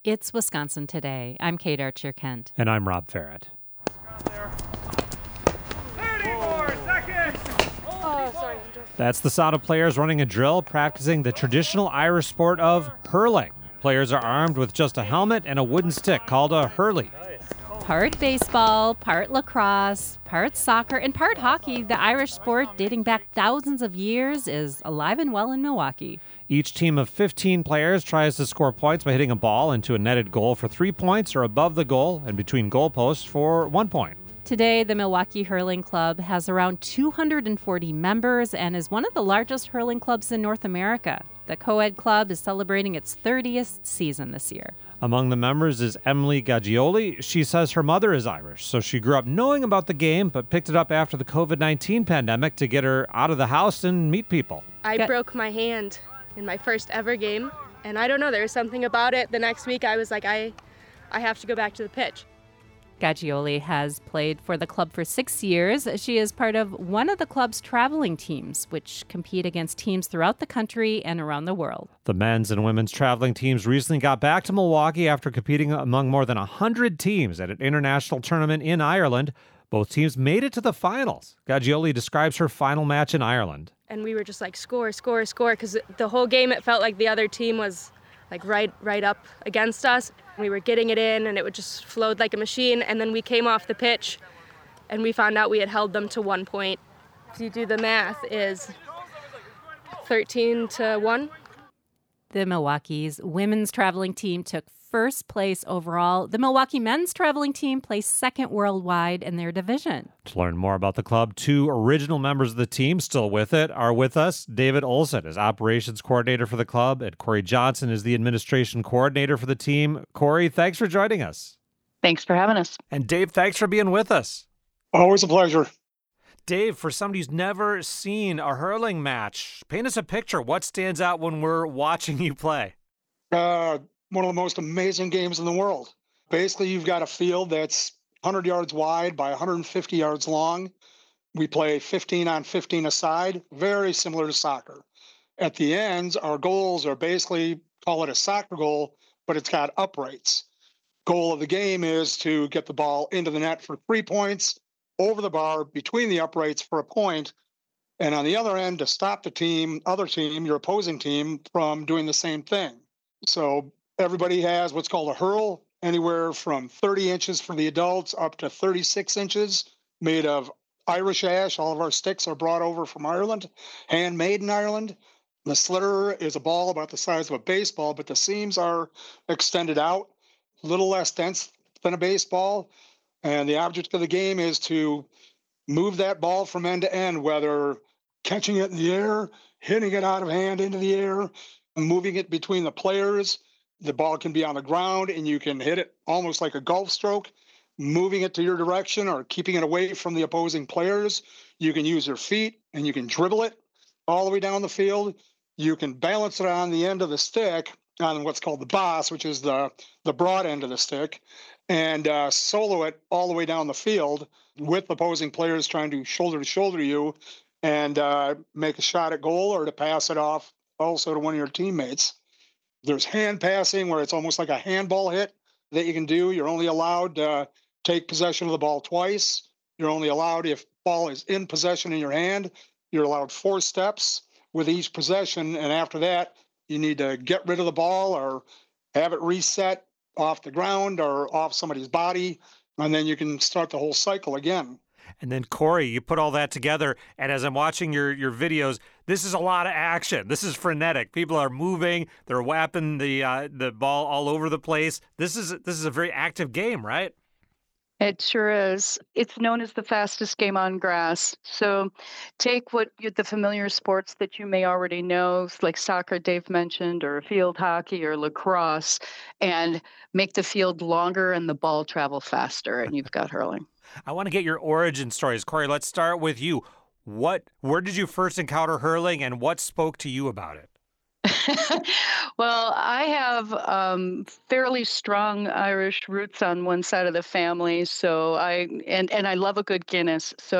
It's Wisconsin Today. I'm Kate Archer-Kent. And I'm Rob Farrett. 30 more seconds! Sorry. That's the sound of players running a drill, practicing the traditional Irish sport of hurling. Players are armed with just a helmet and a wooden stick called a hurley. Part baseball, part lacrosse, part soccer, and part hockey, the Irish sport dating back thousands of years is alive and well in Milwaukee. Each team of 15 players tries to score points by hitting a ball into a netted goal for 3 points or above the goal and between goalposts for 1 point. Today, the Milwaukee Hurling Club has around 240 members and is one of the largest hurling clubs in North America. The co-ed club is celebrating its 30th season this year. Among the members is Emily Gaggioli. She says her mother is Irish, so she grew up knowing about the game, but picked it up after the COVID-19 pandemic to get her out of the house and meet people. I broke my hand in my first ever game, and I don't know, there was something about it. The next week I was like, I have to go back to the pitch. Gaggioli has played for the club for 6 years. She is part of one of the club's traveling teams, which compete against teams throughout the country and around the world. The men's and women's traveling teams recently got back to Milwaukee after competing among more than 100 teams at an international tournament in Ireland. Both teams made it to the finals. Gaggioli describes her final match in Ireland. And we were just like, score, because the whole game it felt like the other team was like right up against us. We were getting it in, and it would just flowed like a machine. And then we came off the pitch, and we found out we had held them to 1 point. If you do the math, is 13-1. The Milwaukee's women's traveling team took first place overall. The Milwaukee men's traveling team placed second worldwide in their division. To learn more about the club, 2 original members of the team still with it are with us. David Olson is operations coordinator for the club, and Corey Johnson is the administration coordinator for the team. Corey, thanks for joining us. Thanks for having us. And Dave, thanks for being with us. Always a pleasure. Dave, for somebody who's never seen a hurling match, paint us a picture. What stands out when we're watching you play? One of the most amazing games in the world. Basically, you've got a field that's 100 yards wide by 150 yards long. We play 15 on 15 aside, very similar to soccer. At the ends, our goals are basically, call it a soccer goal, but it's got uprights. Goal of the game is to get the ball into the net for 3 points, over the bar, between the uprights for a point, and on the other end to stop the other team, your opposing team, from doing the same thing. So everybody has what's called a hurl, anywhere from 30 inches for the adults up to 36 inches, made of Irish ash. All of our sticks are brought over from Ireland, handmade in Ireland. The slitter is a ball about the size of a baseball, but the seams are extended out, a little less dense than a baseball. And the object of the game is to move that ball from end to end, whether catching it in the air, hitting it out of hand into the air, moving it between the players. The ball can be on the ground, and you can hit it almost like a golf stroke, moving it to your direction or keeping it away from the opposing players. You can use your feet, and you can dribble it all the way down the field. You can balance it on the end of the stick, on what's called the boss, which is the broad end of the stick, and solo it all the way down the field with opposing players trying to shoulder you and make a shot at goal or to pass it off also to one of your teammates. There's hand passing, where it's almost like a handball hit that you can do. You're only allowed to take possession of the ball twice. You're only allowed, if ball is in possession in your hand, you're allowed 4 steps with each possession. And after that, you need to get rid of the ball or have it reset off the ground or off somebody's body. And then you can start the whole cycle again. And then, Corey, you put all that together, and as I'm watching your videos, this is a lot of action. This is frenetic. People are moving. They're whapping the ball all over the place. This is a very active game, right? It sure is. It's known as the fastest game on grass. So take the familiar sports that you may already know, like soccer Dave mentioned, or field hockey or lacrosse, and make the field longer and the ball travel faster, and you've got hurling. I want to get your origin stories. Corey, let's start with you. Where did you first encounter hurling, and what spoke to you about it? Well, I have fairly strong Irish roots on one side of the family, so and I love a good Guinness. So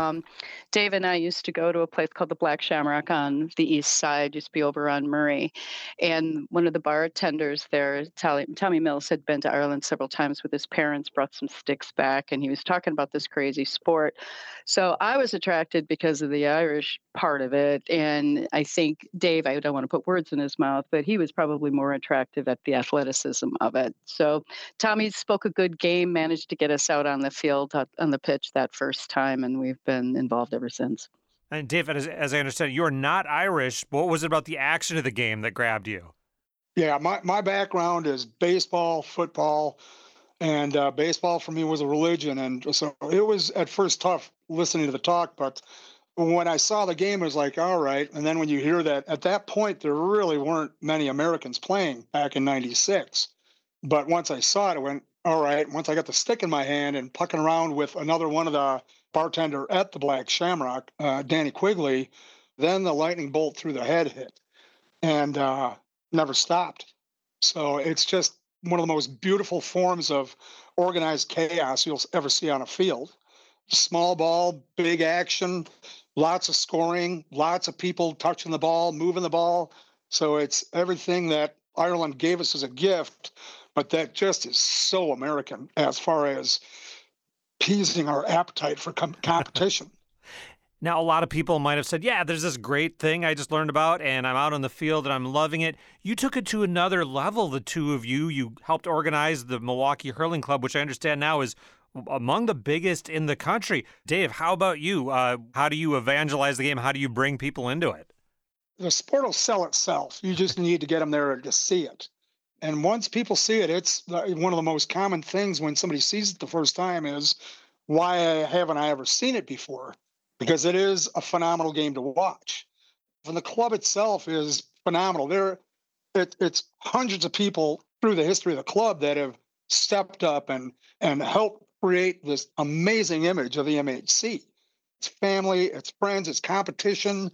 Dave and I used to go to a place called the Black Shamrock on the east side, used to be over on Murray, and one of the bartenders there, Tommy Mills, had been to Ireland several times with his parents, brought some sticks back, and he was talking about this crazy sport. So I was attracted because of the Irish part of it. And I think Dave, I don't want to put words in his mouth, but he was probably more attractive at the athleticism of it. So Tommy spoke a good game, managed to get us out on the field, on the pitch that first time, and we've been involved ever since. And Dave, as I understand, you're not Irish. What was it about the action of the game that grabbed you? Yeah, my background is baseball, football, and baseball for me was a religion. And so it was at first tough listening to the talk, but when I saw the game, it was like, all right. And then when you hear that, at that point, there really weren't many Americans playing back in '96. But once I saw it, I went, all right. Once I got the stick in my hand and pucking around with another one of the bartender at the Black Shamrock, Danny Quigley, then the lightning bolt through the head hit and never stopped. So it's just one of the most beautiful forms of organized chaos you'll ever see on a field. Small ball, big action, lots of scoring, lots of people touching the ball, moving the ball. So it's everything that Ireland gave us as a gift, but that just is so American as far as appeasing our appetite for competition. Now, a lot of people might have said, yeah, there's this great thing I just learned about, and I'm out on the field and I'm loving it. You took it to another level, the two of you. You helped organize the Milwaukee Hurling Club, which I understand now is among the biggest in the country. Dave, how about you? How do you evangelize the game? How do you bring people into it? The sport will sell itself. You just need to get them there to see it. And once people see it, it's one of the most common things when somebody sees it the first time is, why haven't I ever seen it before? Because it is a phenomenal game to watch. And the club itself is phenomenal. It's hundreds of people through the history of the club that have stepped up and helped create this amazing image of the MHC. It's family, it's friends, it's competition.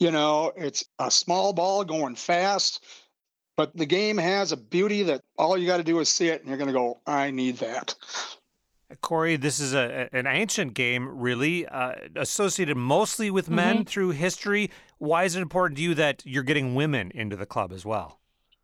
It's a small ball going fast. But the game has a beauty that all you got to do is see it, and you're going to go, I need that. Corey, this is an ancient game, really, associated mostly with men through history. Why is it important to you that you're getting women into the club as well?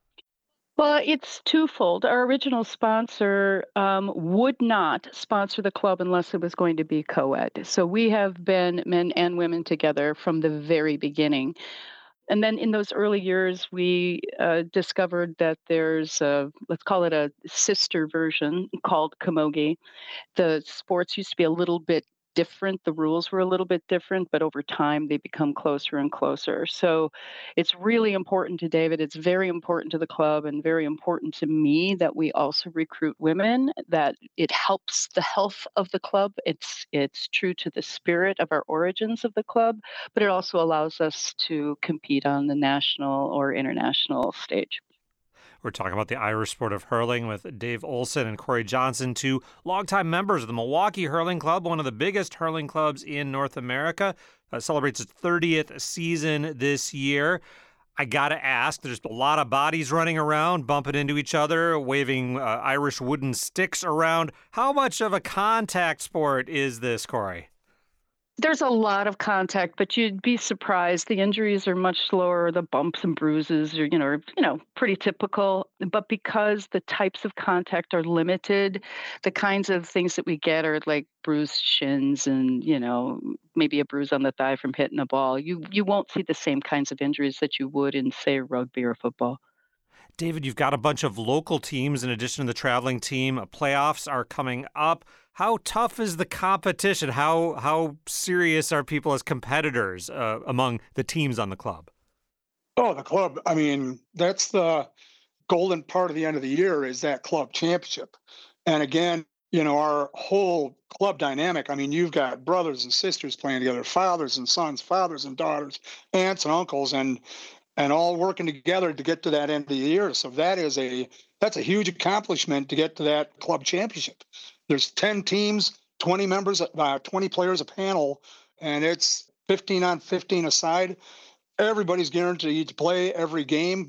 Well, it's twofold. Our original sponsor would not sponsor the club unless it was going to be co-ed. So we have been men and women together from the very beginning. And then in those early years, we discovered that there's let's call it a sister version called Camogie. The sports used to be a little bit different. The rules were a little bit different, but over time they become closer and closer. So it's really important to David. It's very important to the club and very important to me that we also recruit women, that it helps the health of the club. It's true to the spirit of our origins of the club, but it also allows us to compete on the national or international stage. We're talking about the Irish sport of hurling with Dave Olson and Corey Johnson, two longtime members of the Milwaukee Hurling Club, one of the biggest hurling clubs in North America. Celebrates its 30th season this year. I got to ask, there's a lot of bodies running around, bumping into each other, waving Irish wooden sticks around. How much of a contact sport is this, Corey? There's a lot of contact, but you'd be surprised. The injuries are much slower. The bumps and bruises are, pretty typical. But because the types of contact are limited, the kinds of things that we get are like bruised shins and, maybe a bruise on the thigh from hitting a ball. You won't see the same kinds of injuries that you would in, say, rugby or football. David, you've got a bunch of local teams in addition to the traveling team. Playoffs are coming up. How tough is the competition? How serious are people as competitors among the teams on the club? Oh, the club. I mean, that's the golden part of the end of the year is that club championship. And again, our whole club dynamic, I mean, you've got brothers and sisters playing together, fathers and sons, fathers and daughters, aunts and uncles, and all working together to get to that end of the year. So that's a huge accomplishment to get to that club championship. There's 10 teams, 20 members, 20 players a panel, and it's 15 on 15 aside. everybody's guaranteed to play every game,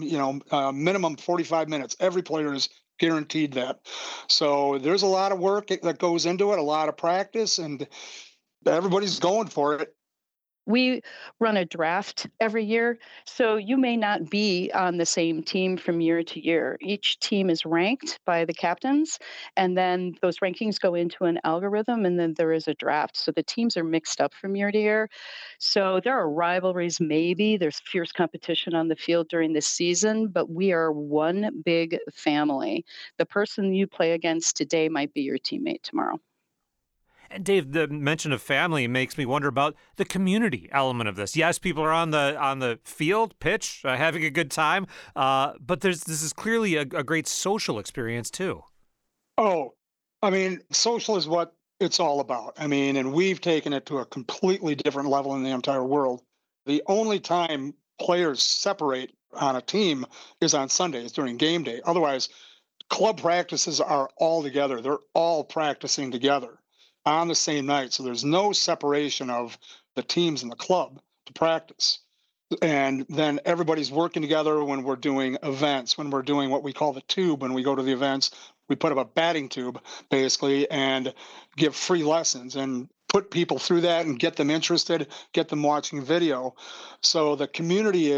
minimum 45 minutes. Every player is guaranteed that. So there's a lot of work that goes into it, a lot of practice, and everybody's going for it. We run a draft every year, so you may not be on the same team from year to year. Each team is ranked by the captains, and then those rankings go into an algorithm, and then there is a draft. So the teams are mixed up from year to year. So there are rivalries, maybe. There's fierce competition on the field during the season, but we are one big family. The person you play against today might be your teammate tomorrow. And Dave, the mention of family makes me wonder about the community element of this. Yes, people are on the field, pitch, having a good time, but this is clearly a great social experience too. Oh, I mean, social is what it's all about. I mean, and we've taken it to a completely different level in the entire world. The only time players separate on a team is on Sundays during game day. Otherwise, club practices are all together. They're all practicing together on the same night. So there's no separation of the teams in the club to practice. And then everybody's working together when we're doing events, when we're doing what we call the tube. When we go to the events, we put up a batting tube basically and give free lessons and put people through that and get them interested, get them watching video. So the community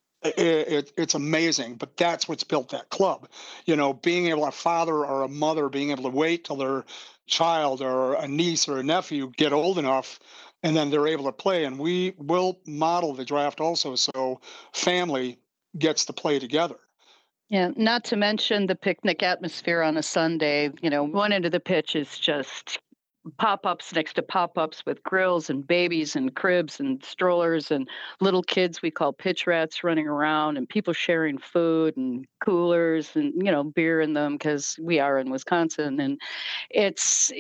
it's amazing, but that's what's built that club. Being able, a father or a mother being able to wait till their child or a niece or a nephew get old enough, and then they're able to play. And we will model the draft also, so family gets to play together. Yeah, not to mention the picnic atmosphere on a Sunday. One end of the pitch is just pop-ups next to pop-ups with grills and babies and cribs and strollers and little kids we call pitch rats running around, and people sharing food and coolers and beer in them because we are in Wisconsin. And it's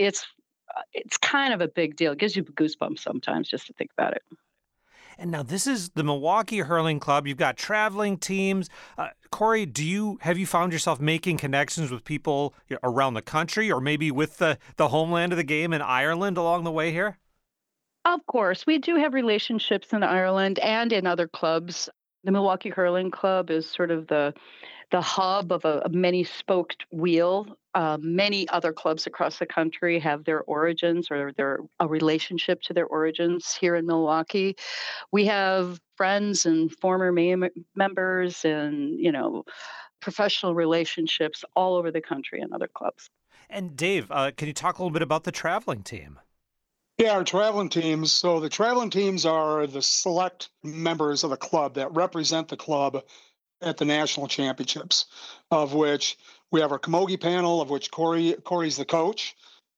kind of a big deal. It gives you goosebumps sometimes just to think about it. And now this is the Milwaukee Hurling Club. You've got traveling teams. Corey, have you found yourself making connections with people around the country, or maybe with the homeland of the game in Ireland along the way here? Of course, we do have relationships in Ireland and in other clubs. The Milwaukee Hurling Club is sort of the hub of a many-spoked wheel. Many other clubs across the country have their origins or a relationship to their origins here in Milwaukee. We have friends and former members and, professional relationships all over the country in other clubs. And Dave, can you talk a little bit about the traveling team? Yeah, our traveling teams. So the traveling teams are the select members of the club that represent the club at the national championships, of which we have our camogie panel, of which Corey's the coach.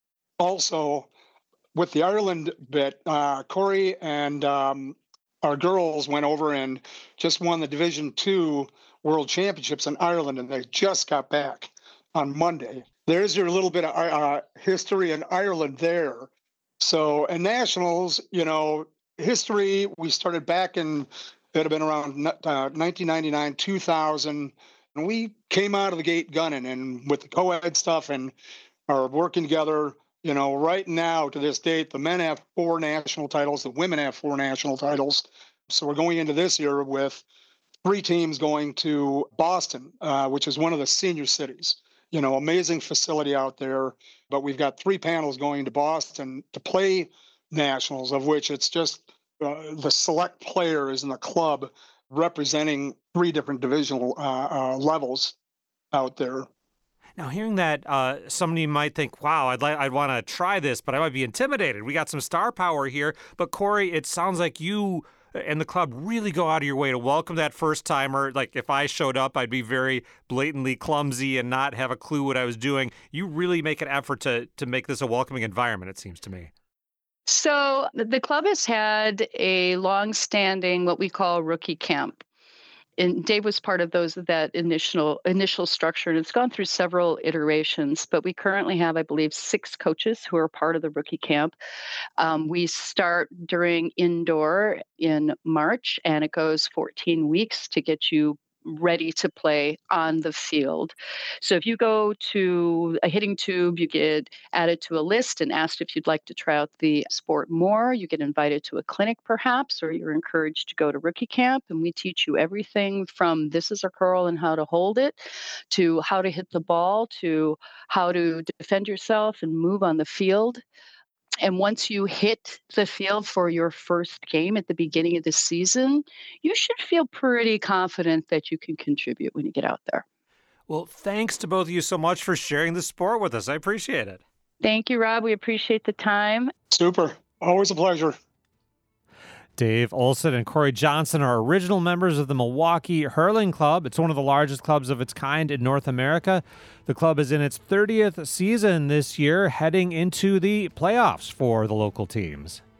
Also, with the Ireland bit, Corey and our girls went over and just won the Division II World Championships in Ireland, and they just got back on Monday. There's your little bit of history in Ireland there. So, and nationals, history, we started back in, it had been around 1999, 2000. And we came out of the gate gunning, and with the co-ed stuff and are working together, right now to this date, the men have 4 national titles, the women have 4 national titles. So we're going into this year with 3 teams going to Boston, which is one of the senior cities. Amazing facility out there. But we've got 3 panels going to Boston to play nationals, of which it's just the select players in the club representing 3 different divisional levels out there. Now, hearing that, somebody might think, wow, I'd want to try this, but I might be intimidated. We got some star power here. But Corey, it sounds like you and the club really go out of your way to welcome that first timer. Like if I showed up, I'd be very blatantly clumsy and not have a clue what I was doing. You really make an effort to make this a welcoming environment, it seems to me. So the club has had a long-standing, what we call rookie camp. And Dave was part of that initial structure, and it's gone through several iterations. But we currently have, I believe, 6 coaches who are part of the rookie camp. We start during indoor in March, and it goes 14 weeks to get you ready to play on the field. So if you go to a hitting tube, you get added to a list and asked if you'd like to try out the sport more. You get invited to a clinic perhaps, or you're encouraged to go to rookie camp. And we teach you everything from this is a curl and how to hold it, to how to hit the ball, to how to defend yourself and move on the field. And once you hit the field for your first game at the beginning of the season, you should feel pretty confident that you can contribute when you get out there. Well, thanks to both of you so much for sharing the sport with us. I appreciate it. Thank you, Rob. We appreciate the time. Super. Always a pleasure. Dave Olson and Corey Johnson are original members of the Milwaukee Hurling Club. It's one of the largest clubs of its kind in North America. The club is in its 30th season this year, heading into the playoffs for the local teams.